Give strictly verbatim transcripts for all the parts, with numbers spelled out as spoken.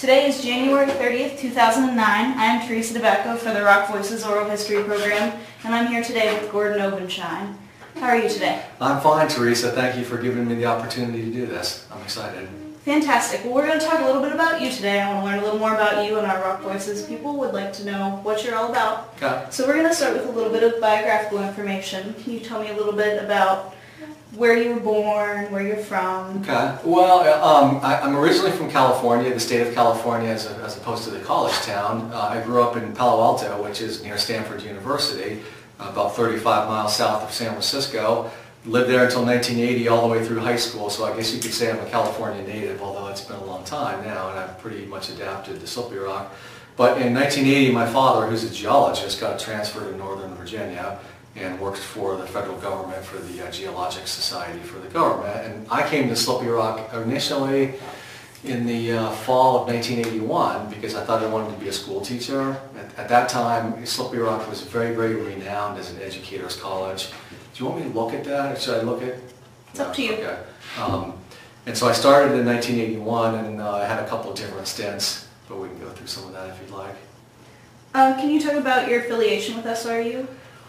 Today is January thirtieth, two thousand nine. I am Teresa DeBecco for the Rock Voices Oral History Program, and I'm here today with Gordon Obenshine. How are you today? I'm fine, Teresa. Thank you for giving me the opportunity to do this. I'm excited. Fantastic. Well, we're going to talk a little bit about you today. I want to learn a little more about you, and our Rock Voices people would like to know what you're all about. Okay. So we're going to start with a little bit of biographical information. Can you tell me a little bit about where you were born, where you're from? Okay. Well, um, I, I'm originally from California, the state of California, as, a, as opposed to the college town. Uh, I grew up in Palo Alto, which is near Stanford University, about thirty-five miles south of San Francisco. Lived there until nineteen eighty, all the way through high school, so I guess you could say I'm a California native, although it's been a long time now, and I've pretty much adapted to Slippery Rock. But in nineteen eighty, my father, who's a geologist, got transferred to Northern Virginia and worked for the federal government, for the uh, Geologic Society for the government. And I came to Slippery Rock initially in the uh, fall of nineteen eighty-one because I thought I wanted to be a school teacher. At, at that time, Slippery Rock was very, very renowned as an educator's college. Do you want me to look at that, or should I look at? It's up to you. Okay. Um, and so I started in nineteen eighty-one, and uh, I had a couple of different stints, but we can go through some of that if you'd like. Uh, can you talk about your affiliation with S R U?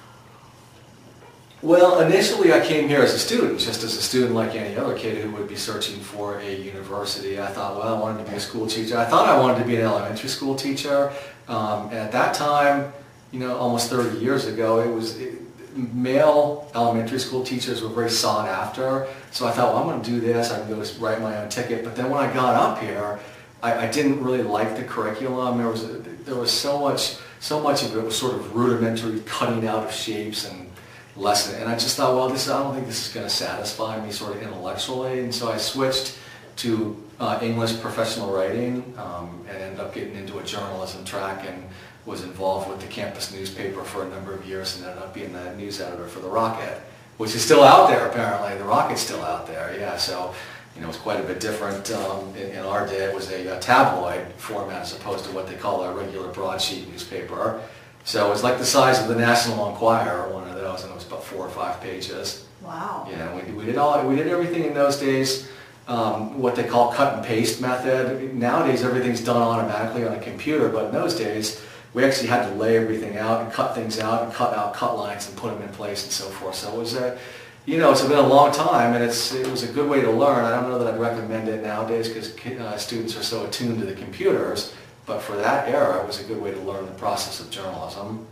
Well, initially I came here as a student, just as a student like any other kid who would be searching for a university. I thought, well, I wanted to be a school teacher. I thought I wanted to be an elementary school teacher. Um, and at that time, you know, almost thirty years ago, it was it, male elementary school teachers were very sought after. So I thought, well, I'm going to do this. I can go write my own ticket. But then when I got up here, I, I didn't really like the curriculum. There was a, there was so much so much of it was sort of rudimentary, cutting out of shapes and lesson, and I just thought, well, this I don't think this is going to satisfy me sort of intellectually, and so I switched to uh, English professional writing um, and ended up getting into a journalism track and was involved with the campus newspaper for a number of years and ended up being the news editor for the Rocket, which is still out there apparently. The Rocket's still out there, yeah. So you know, it's quite a bit different. Um, in, in our day, it was a, a tabloid format as opposed to what they call a regular broadsheet newspaper. So it was like the size of the National Enquirer, one of those, and it was about four or five pages. Wow. Yeah, we, we did all we did everything in those days, um, what they call cut and paste method. Nowadays everything's done automatically on a computer, but in those days we actually had to lay everything out and cut things out and cut out cut lines and put them in place and so forth. So it was a, you know, it's been a long time, and it's it was a good way to learn. I don't know that I'd recommend it nowadays because uh, students are so attuned to the computers. But for that era, it was a good way to learn the process of journalism.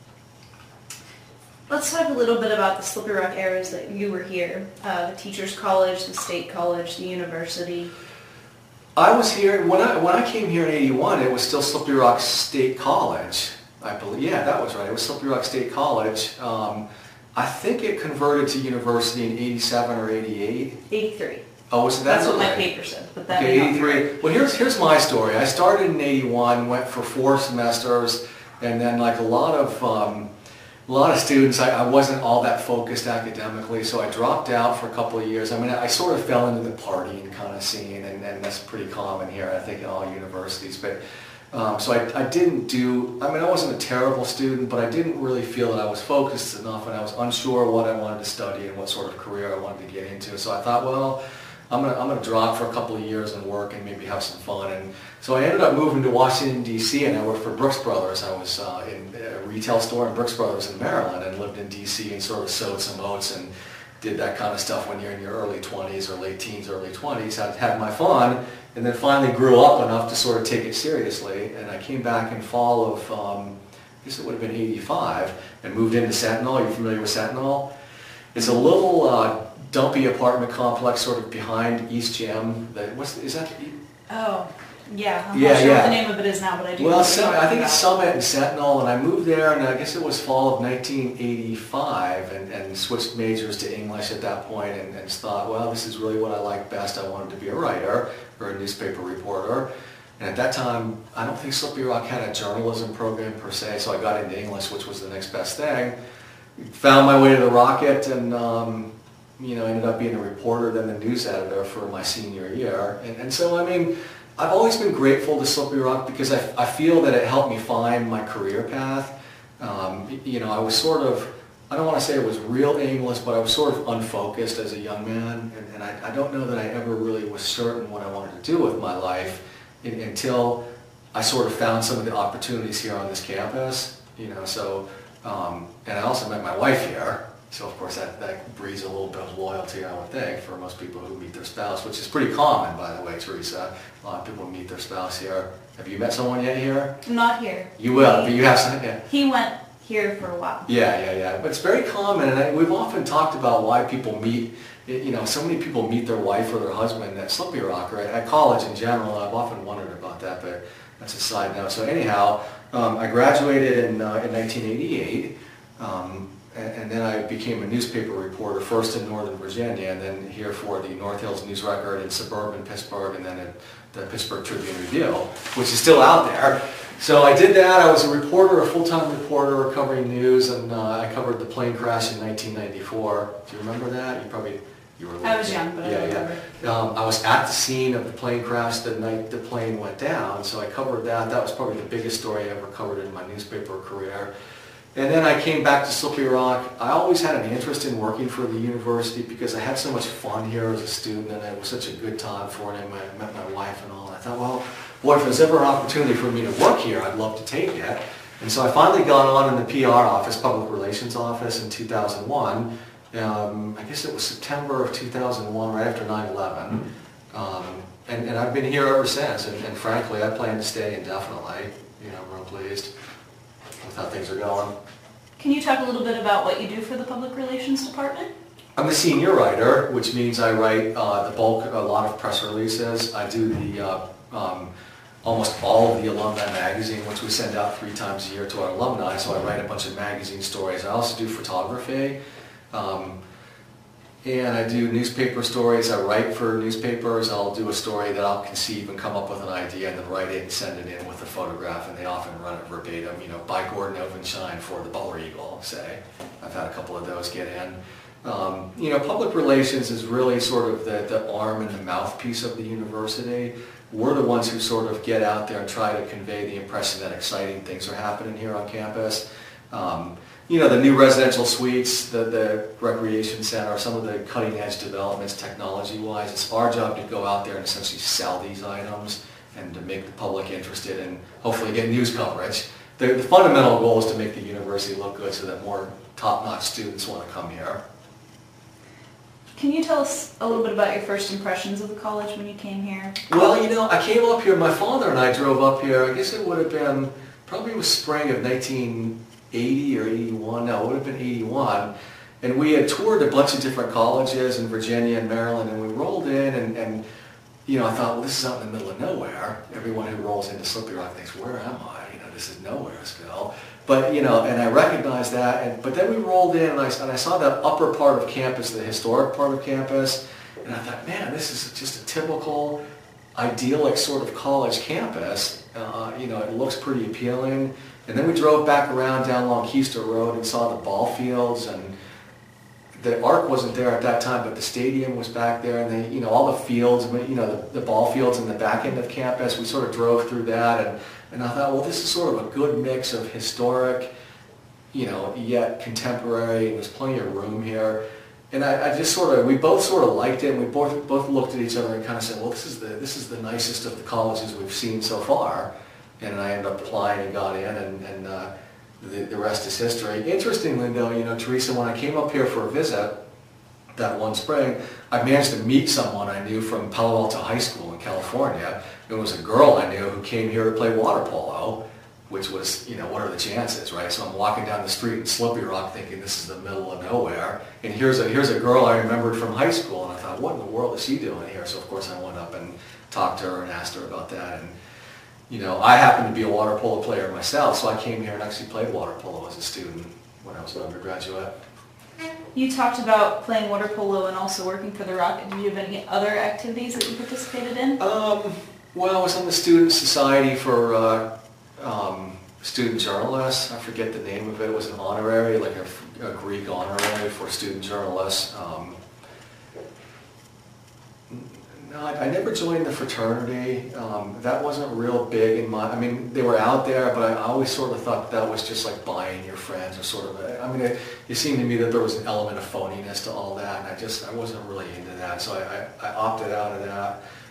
Let's talk a little bit about the Slippery Rock eras that you were here. Uh, the Teachers College, the State College, the University. I was here, when I, when I came here in eighty-one, it was still Slippery Rock State College, I believe. Yeah, that was right. It was Slippery Rock State College. Um, I think it converted to university in eighty-seven or eighty-eight. eighty-three. Oh, so that's, that's what right. my paper said. But that okay, may not be eighty-three. right. Well, here's here's my story. I started in eighty-one, went for four semesters, and then like a lot of um, a lot of students, I, I wasn't all that focused academically, so I dropped out for a couple of years. I mean, I sort of fell into the partying kind of scene, and, and that's pretty common here, I think, in all universities. But um, so I, I didn't do. I mean, I wasn't a terrible student, but I didn't really feel that I was focused enough, and I was unsure what I wanted to study and what sort of career I wanted to get into. So I thought, well, I'm gonna, I'm gonna drop for a couple of years and work and maybe have some fun. And so I ended up moving to Washington, D C, and I worked for Brooks Brothers. I was uh, in a retail store in Brooks Brothers in Maryland and lived in D C and sort of sewed some oats and did that kind of stuff when you're in your early twenties or late teens, early twenties. Had, had my fun, and then finally grew up enough to sort of take it seriously. And I came back in fall of, um, I guess it would have been eighty-five, and moved into Sentinel. Are you familiar with Sentinel? It's a little uh, dumpy apartment complex sort of behind East Gym. The, what's is that? Oh, yeah. I'm yeah, not sure yeah. what the name of it is now, but I do. Well, know Summit, what I think you're it's talking Summit and Sentinel, and I moved there, and I guess it was fall of nineteen eighty-five, and, and switched majors to English at that point, and, and thought, well, this is really what I like best. I wanted to be a writer or a newspaper reporter. And at that time, I don't think Slippery Rock had a journalism program per se, so I got into English, which was the next best thing. Found my way to the Rocket, and um, you know, ended up being a reporter, then the news editor for my senior year. And, and so, I mean, I've always been grateful to Slippery Rock because I, I feel that it helped me find my career path. Um, you know, I was sort of, I don't want to say it was real aimless, but I was sort of unfocused as a young man, and, and I, I don't know that I ever really was certain what I wanted to do with my life. in, until I sort of found some of the opportunities here on this campus, you know, so, um, and I also met my wife here. So of course that, that breeds a little bit of loyalty, I would think, for most people who meet their spouse, which is pretty common, by the way, Teresa. A lot of people meet their spouse here. Have you met someone yet here? Not here. You will, he, but you have some, yeah. He went here for a while. Yeah, yeah, yeah. But it's very common, and I, we've often talked about why people meet, you know, so many people meet their wife or their husband at Slippery Rock, or at college in general. I've often wondered about that, but that's a side note. So anyhow, um, I graduated in, uh, in nineteen eighty-eight. Um, And then I became a newspaper reporter, first in Northern Virginia, and then here for the North Hills News Record in suburban Pittsburgh, and then at the Pittsburgh Tribune Review, which is still out there. So I did that. I was a reporter, a full-time reporter covering news, and uh, I covered the plane crash in nineteen ninety-four. Do you remember that? You probably, you were. I was young, but yeah, I remember. Yeah. Um, I was at the scene of the plane crash the night the plane went down, so I covered that. That was probably the biggest story I ever covered in my newspaper career. And then I came back to Slippery Rock. I always had an interest in working for the university because I had so much fun here as a student, and it was such a good time for it. And I met my wife and all. And I thought, well, boy, if there's ever an opportunity for me to work here, I'd love to take it. And so I finally got on in the P R office, public relations office, in two thousand one. Um, I guess it was September of two thousand one, right after nine eleven. Um, and, and I've been here ever since. And, and frankly, I plan to stay indefinitely. You know, I'm real pleased with how things are going. Can you talk a little bit about what you do for the Public Relations Department? I'm the senior writer, which means I write uh, the bulk, a lot of press releases. I do the uh, um, almost all of the alumni magazine, which we send out three times a year to our alumni, so I write a bunch of magazine stories. I also do photography, um, and I do newspaper stories. I write for newspapers. I'll do a story that I'll conceive and come up with an idea and then write it and send it in with a photograph, and they often run it verbatim, you know, by Gordon Ovenshine for the Butler Eagle, say. I've had a couple of those get in. Um, you know, public relations is really sort of the, the arm and the mouthpiece of the university. We're the ones who sort of get out there and try to convey the impression that exciting things are happening here on campus. Um, you know, the new residential suites, the, the recreation center, some of the cutting edge developments technology-wise. It's our job to go out there and essentially sell these items and to make the public interested and hopefully get news coverage. The, the fundamental goal is to make the university look good so that more top-notch students want to come here. Can you tell us a little bit about your first impressions of the college when you came here? Well, you know, I came up here, my father and I drove up here, I guess it would have been, probably it was spring of nineteen eighty or eighty-one, no, it would have been eighty-one, and we had toured a bunch of different colleges in Virginia and Maryland, and we rolled in, and, and you know, I thought, well, this is out in the middle of nowhere. Everyone who rolls into Slippery Rock thinks, where am I? You know, this is Nowheresville. But, you know, and I recognized that, and, but then we rolled in, and I, and I saw that upper part of campus, the historic part of campus, and I thought, man, this is just a typical, idyllic sort of college campus. Uh, you know, it looks pretty appealing. And then we drove back around down along Keister Road and saw the ball fields, and the Arc wasn't there at that time, but the stadium was back there, and they, you know, all the fields, you know, the, the ball fields in the back end of campus. We sort of drove through that, and, and I thought, well, this is sort of a good mix of historic, you know, yet contemporary, and there's plenty of room here. And I, I just sort of, we both sort of liked it, and we both both looked at each other and kind of said, well, this is the this is the nicest of the colleges we've seen so far. And I ended up applying and got in, and, and uh, the, the rest is history. Interestingly, though, you know, Teresa, when I came up here for a visit that one spring, I managed to meet someone I knew from Palo Alto High School in California. It was a girl I knew who came here to play water polo, which was, you know, what are the chances, right? So I'm walking down the street in Slippery Rock thinking this is the middle of nowhere, and here's a, here's a girl I remembered from high school, and I thought, what in the world is she doing here? So of course I went up and talked to her and asked her about that. And you know, I happen to be a water polo player myself, so I came here and actually played water polo as a student when I was an undergraduate. You talked about playing water polo and also working for the Rocket. Did you have any other activities that you participated in? Um, well, I was on the Student Society for uh, um, Student Journalists. I forget the name of it. It was an honorary, like a, a Greek honorary for student journalists. Um, No, I, I never joined the fraternity. Um, that wasn't real big in my, I mean, they were out there, but I always sort of thought that was just like buying your friends or sort of, a, I mean, it, it seemed to me that there was an element of phoniness to all that, and I just, I wasn't really into that, so I, I, I opted out of that.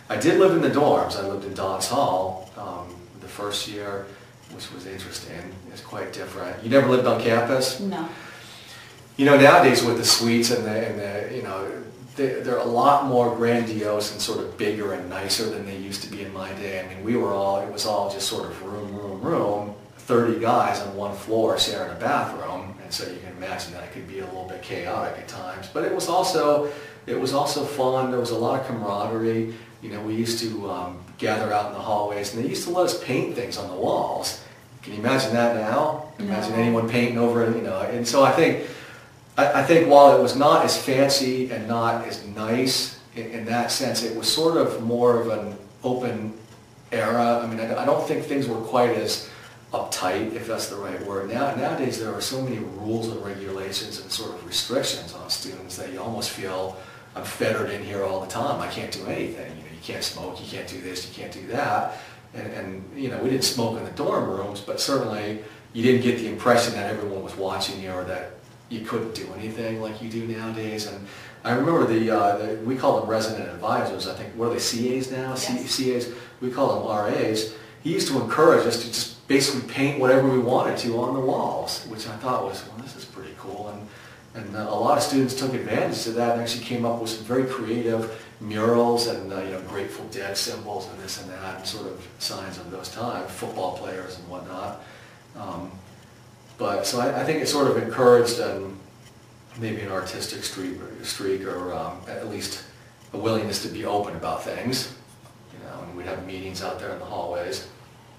I did live in the dorms. I lived in Dons Hall um, the first year, which was interesting. It's quite different. You never lived on campus? No. You know, nowadays with the suites and the, and the you know, they, they're a lot more grandiose and sort of bigger and nicer than they used to be in my day. I mean, we were all, it was all just sort of room, room, room, thirty guys on one floor sharing a bathroom. And so you can imagine that it could be a little bit chaotic at times. But it was also, it was also fun. There was a lot of camaraderie. You know, we used to um, gather out in the hallways, and they used to let us paint things on the walls. Can you imagine that now? Can you imagine No. anyone painting over it, you know? And so I think, I, I think while it was not as fancy and not as nice in, in that sense, it was sort of more of an open era. I mean, I, I don't think things were quite as uptight, if that's the right word. Now, nowadays there are so many rules and regulations and sort of restrictions on students that you almost feel, I'm fettered in here all the time. I can't do anything. You know, you can't smoke, you can't do this, you can't do that. And, and you know, we didn't smoke in the dorm rooms, but certainly you didn't get the impression that everyone was watching you or that you couldn't do anything like you do nowadays. And I remember the, uh, the we call them resident advisors. I think, what are they, C As now? Yes. C As? We call them R As. He used to encourage us to just basically paint whatever we wanted to on the walls, which I thought was, well, this is pretty cool. And, and uh, a lot of students took advantage of that and actually came up with some very creative murals and uh, you know, Grateful Dead symbols and this and that, and sort of signs of those times, football players and whatnot. Um, but so I, I think it sort of encouraged um, maybe an artistic streak, streak or um, at least a willingness to be open about things. You know, and we'd have meetings out there in the hallways.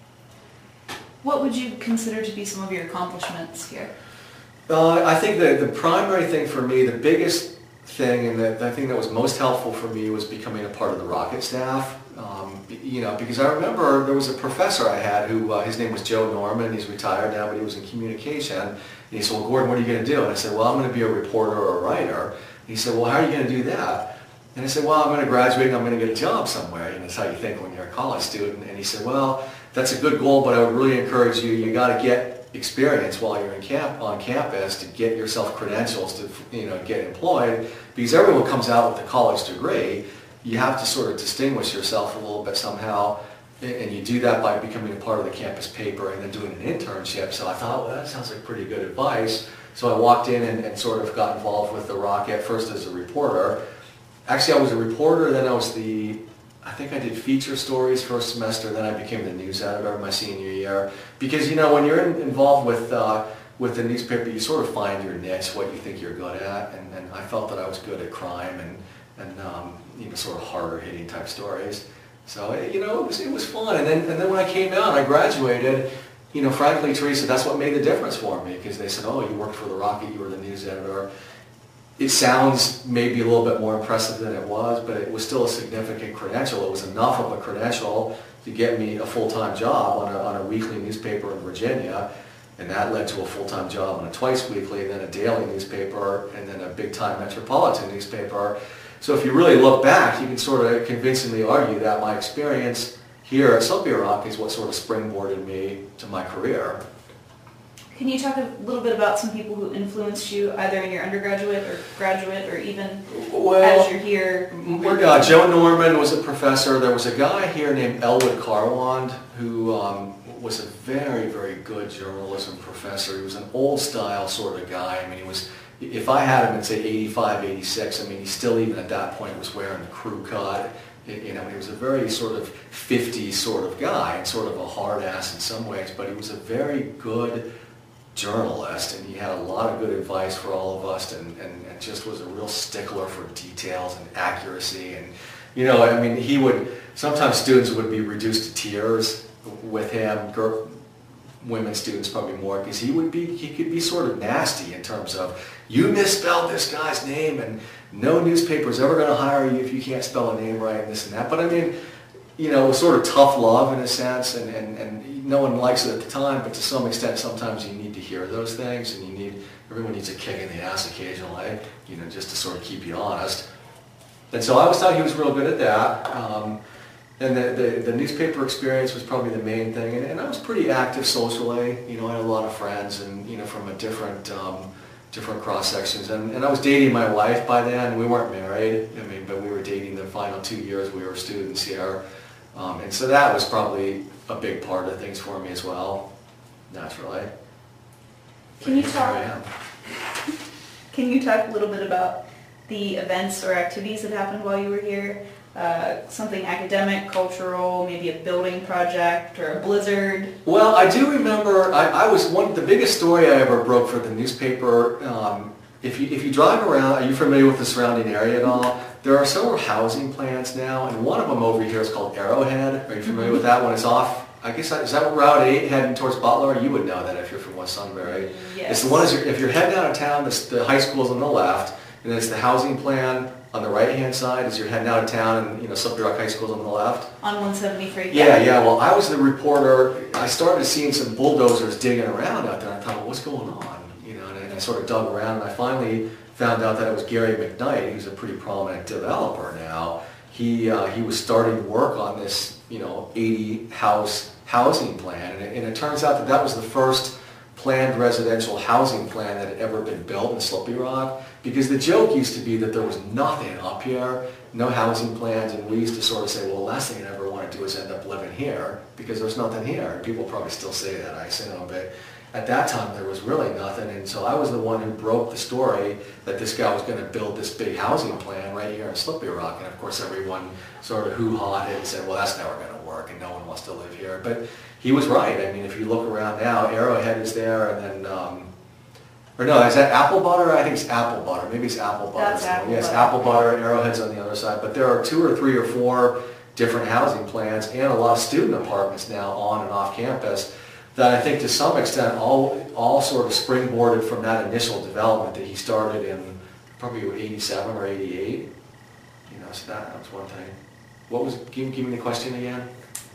What would you consider to be some of your accomplishments here? Uh, I think that the primary thing for me, the biggest thing, and the, the thing that was most helpful for me was becoming a part of the Rocket staff. Um, you know, because I remember there was a professor I had who, uh, his name was Joe Norman. He's retired now, but he was in communication. And he said, well, Gordon, what are you going to do? And I said, well, I'm going to be a reporter or a writer. And he said, well, how are you going to do that? And I said, well, I'm going to graduate and I'm going to get a job somewhere. And that's how you think when you're a college student. And he said, well, that's a good goal, but I would really encourage you, you got to get experience while you're in camp on campus to get yourself credentials to, you know, get employed, because everyone comes out with a college degree. You have to sort of distinguish yourself a little bit somehow, and you do that by becoming a part of the campus paper and then doing an internship. So I thought, well, that sounds like pretty good advice. So I walked in and, and sort of got involved with the Rocket, first as a reporter. Actually, I was a reporter, then I was the I think I did feature stories first semester, then I became the news editor my senior year. Because, you know, when you're in, involved with uh, with the newspaper, you sort of find your niche, what you think you're good at. And, and I felt that I was good at crime and, and um, you know, sort of harder hitting type stories. So, you know, it was, it was fun. And then, and then when I came out, I graduated, you know, frankly, Teresa, that's what made the difference for me. Because they said, oh, you worked for the Rocket, you were the news editor. It sounds maybe a little bit more impressive than it was, but it was still a significant credential. It was enough of a credential to get me a full-time job on a, on a weekly newspaper in Virginia, and that led to a full-time job on a twice weekly, then a daily newspaper, and then a big-time metropolitan newspaper. So if you really look back, you can sort of convincingly argue that my experience here at Sylvia Rock is what sort of springboarded me to my career. Can you talk a little bit about some people who influenced you either in your undergraduate or graduate or even well, as you're here? Uh, Joe Norman was a professor. There was a guy here named Elwood Carwand who um, was a very, very good journalism professor. He was an old style sort of guy. I mean, he was, if I had him at say eighty-five, eighty-six, I mean, he still even at that point was wearing the crew cut. You know, he was a very sort of fifties sort of guy and sort of a hard ass in some ways, but he was a very good journalist, and he had a lot of good advice for all of us, and, and, and just was a real stickler for details and accuracy. And you know, I mean, he would, sometimes students would be reduced to tears with him, girl, women students probably more, because he would be, he could be sort of nasty in terms of, you misspelled this guy's name and no newspaper's ever going to hire you if you can't spell a name right and this and that. But I mean, you know, it was sort of tough love in a sense, and, and, and no one likes it at the time, but to some extent sometimes you need to hear those things, and you need, everyone needs a kick in the ass occasionally, you know, just to sort of keep you honest. And so I always thought he was real good at that. Um, and the, the, the newspaper experience was probably the main thing, and, and I was pretty active socially. You know, I had a lot of friends, and, you know, from a different, um, different cross sections, and, and I was dating my wife by then. We weren't married, I mean, but we were dating the final two years we were students here. Um, and so that was probably a big part of things for me as well, naturally. Can you Here talk? I am. Can you talk a little bit about the events or activities that happened while you were here? Uh, something academic, cultural, maybe a building project or a blizzard? Well, I do remember, I, I was one, the biggest story I ever broke for the newspaper. Um, if you, if you drive around, are you familiar with the surrounding area at all? There are several housing plans now, and one of them over here is called Arrowhead. Are you familiar with that one? It's off, I guess, is that Route eight heading towards Butler? You would know that if you're from West Sunbury. Yes. It's the one, as you're, if you're heading out of town, this, the high school's on the left, and it's the housing plan on the right-hand side as you're heading out of town, and you know, Slippery Rock High School's on the left. On one seventy-three? Yeah, yeah, well, I was the reporter. I started seeing some bulldozers digging around out there. I thought, well, what's going on? You know, and I sort of dug around, and I finally found out that it was Gary McKnight, who's a pretty prominent developer now. He uh, he was starting work on this, you know, eighty house housing plan, and it, and it turns out that that was the first planned residential housing plan that had ever been built in Slippery Rock, because the joke used to be that there was nothing up here, no housing plans, and we used to sort of say, well, the last thing I ever want to do is end up living here, because there's nothing here. And people probably still say that, I assume, but at that time there was really nothing, and so I was the one who broke the story that this guy was going to build this big housing plan right here in Slippery Rock, and of course everyone sort of hoo-hawed it and said, well, that's never going to work, and no one wants to live here. But he was right. I mean, if you look around now, Arrowhead is there, and then, um, or no, is that Apple Butter? I think it's Apple Butter. Maybe it's Apple Butter. That's Apple Yes, Butter. Apple Butter, Arrowhead's on the other side, but there are two or three or four different housing plans and a lot of student apartments now on and off campus that I think to some extent all all sort of springboarded from that initial development that he started in probably eighty-seven or eighty-eight. You know, so that, that was one thing. What was, give, give me the question again?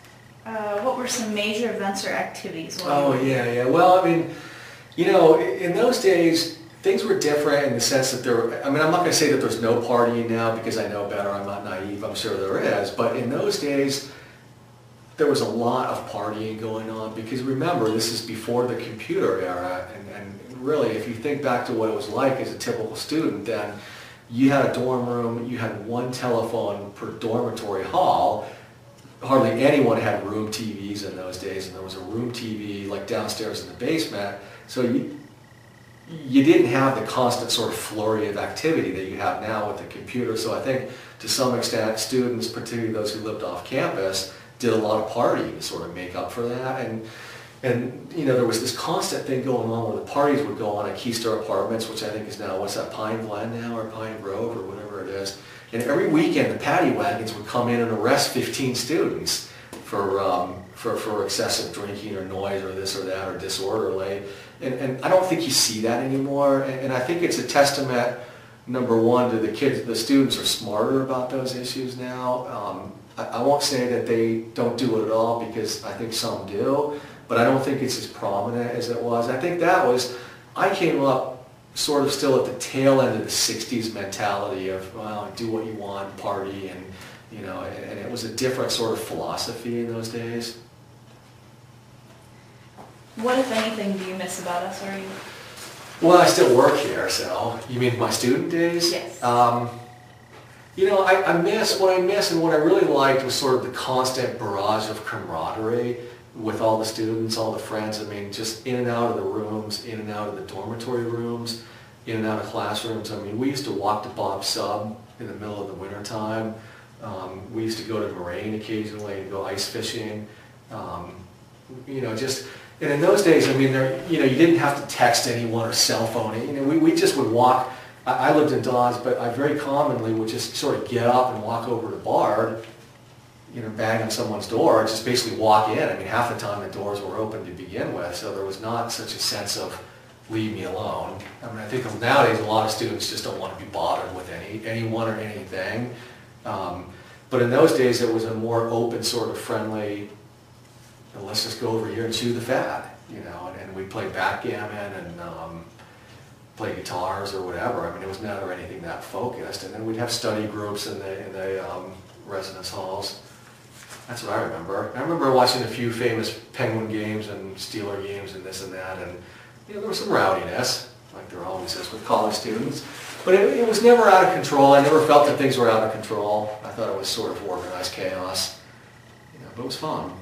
Uh, what were some major events or activities? while Oh, you were yeah, here? yeah. Well, I mean, you know, in those days, things were different in the sense that there were, I mean, I'm not going to say that there's no partying now because I know better, I'm not naive, I'm sure there is, but in those days, there was a lot of partying going on because remember, this is before the computer era, and, and really, if you think back to what it was like as a typical student, then you had a dorm room, you had one telephone per dormitory hall. Hardly anyone had room T Vs in those days, and there was a room T V like downstairs in the basement. So you, you didn't have the constant sort of flurry of activity that you have now with the computer. So I think to some extent, students, particularly those who lived off campus, did a lot of partying to sort of make up for that. And and you know, there was this constant thing going on where the parties would go on at Keystar Apartments, which I think is now, what's that, Pine Glen now, or Pine Grove, or whatever it is. And every weekend, the paddy wagons would come in and arrest fifteen students for, um, for, for excessive drinking or noise or this or that or disorderly. And, and I don't think you see that anymore. And, and I think it's a testament, number one, to the kids, the students are smarter about those issues now. Um, I, I won't say that they don't do it at all, because I think some do, but I don't think it's as prominent as it was. I think that was, I came up sort of still at the tail end of the sixties mentality of, well, do what you want, party, and you know, and, and it was a different sort of philosophy in those days. What, if anything, do you miss about us? Are you? Well, I still work here, so you mean my student days? Yes. Um, you know, I, I miss, what I miss and what I really liked was sort of the constant barrage of camaraderie with all the students, all the friends. I mean, just in and out of the rooms, in and out of the dormitory rooms, in and out of classrooms. I mean, we used to walk to Bob's Sub in the middle of the winter time. Um, we used to go to Moraine occasionally and go ice fishing. Um, you know, just, and in those days, I mean, there, you know, you didn't have to text anyone or cell phone. You know, we, we just would walk. I, I lived in Dawes, but I very commonly would just sort of get up and walk over to Bard, you know, bang on someone's door, just basically walk in. I mean, half the time the doors were open to begin with, so there was not such a sense of leave me alone. I mean, I think nowadays a lot of students just don't want to be bothered with any anyone or anything. Um, but in those days it was a more open, sort of friendly, well, let's just go over here and chew the fat, you know, and, and we'd play backgammon and um, play guitars or whatever. I mean, it was never anything that focused. And then we'd have study groups in the, in the um, residence halls. That's what I remember. I remember watching a few famous Penguin games and Steeler games and this and that, and you know, there was some rowdiness. like there always is with college students. But it, it was never out of control. I never felt that things were out of control. I thought it was sort of organized chaos. You know, but it was fun.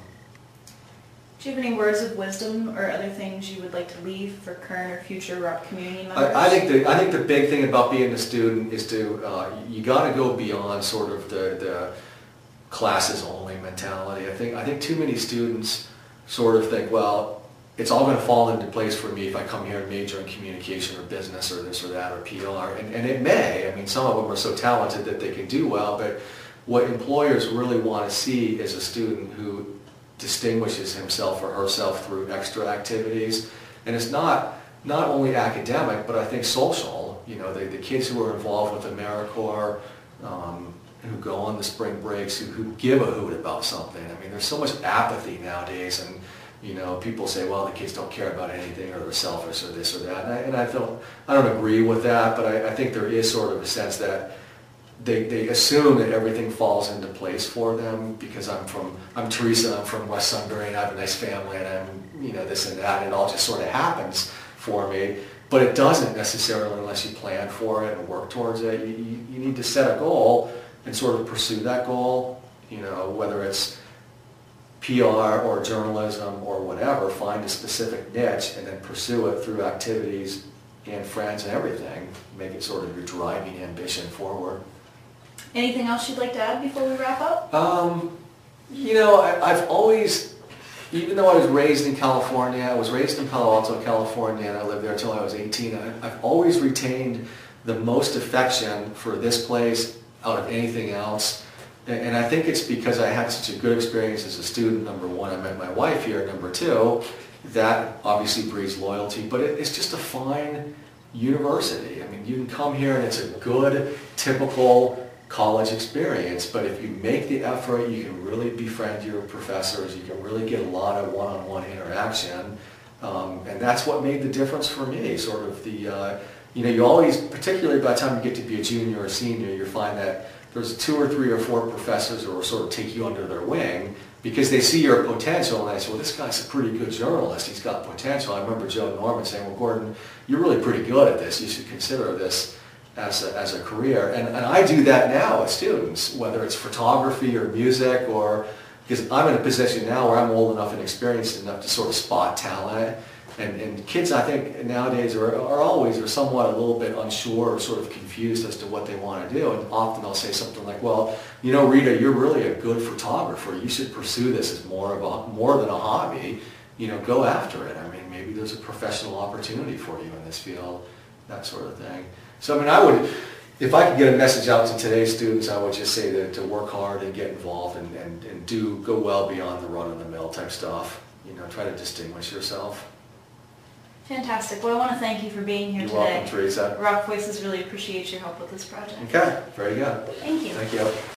Do you have any words of wisdom or other things you would like to leave for current or future Rupp community members? I, I think the I think the big thing about being a student is to uh, you got to go beyond sort of the the classes only mentality. I think I think too many students sort of think, well, it's all going to fall into place for me if I come here and major in communication or business or this or that or P R, and, and it may. I mean, some of them are so talented that they can do well, but what employers really want to see is a student who distinguishes himself or herself through extra activities. And it's not not only academic, but I think social. You know, the, the kids who are involved with AmeriCorps, um, who go on the spring breaks, who, who give a hoot about something. I mean, there's so much apathy nowadays, and you know, people say, well, the kids don't care about anything, or they're selfish, or this or that. And I, and I don't, I don't agree with that, but I, I think there is sort of a sense that They, they assume that everything falls into place for them because I'm from, I'm Teresa, I'm from West Sunbury, and I have a nice family, and I'm, you know, this and that, and it all just sort of happens for me. But it doesn't necessarily unless you plan for it and work towards it. You, you, you need to set a goal and sort of pursue that goal, you know, whether it's P R or journalism or whatever, find a specific niche and then pursue it through activities and friends and everything. Make it sort of your driving ambition forward. Anything else you'd like to add before we wrap up? Um, you know, I, I've always, even though I was raised in California, I was raised in Palo Alto, California, and I lived there until I was eighteen. I, I've always retained the most affection for this place out of anything else. And, and I think it's because I had such a good experience as a student. Number one, I met my wife here. Number two, that obviously breeds loyalty. But it, it's just a fine university. I mean, you can come here and it's a good, typical college experience, but if you make the effort, you can really befriend your professors, you can really get a lot of one-on-one interaction, um, and that's what made the difference for me, sort of the, uh, you know, you always, particularly by the time you get to be a junior or senior, you find that there's two or three or four professors who will sort of take you under their wing because they see your potential and they say, well, this guy's a pretty good journalist, he's got potential. I remember Joe Norman saying, well, Gordon, you're really pretty good at this, you should consider this as a, as a career. And, and I do that now with students, whether it's photography or music, or because I'm in a position now where I'm old enough and experienced enough to sort of spot talent. And, and kids, I think, nowadays are, are always are somewhat a little bit unsure or sort of confused as to what they want to do. And often they'll say something like, well, you know, Rita, you're really a good photographer. You should pursue this as more of a, more than a hobby. You know, go after it. I mean, maybe there's a professional opportunity for you in this field, that sort of thing. So, I mean, I would, if I could get a message out to today's students, I would just say that to work hard and get involved and, and, and do, go well beyond the run-of-the-mill type stuff. You know, try to distinguish yourself. Fantastic. Well, I want to thank you for being here You're today. welcome, Teresa. Rock Voices really appreciates your help with this project. Okay, very good. Thank you. Thank you.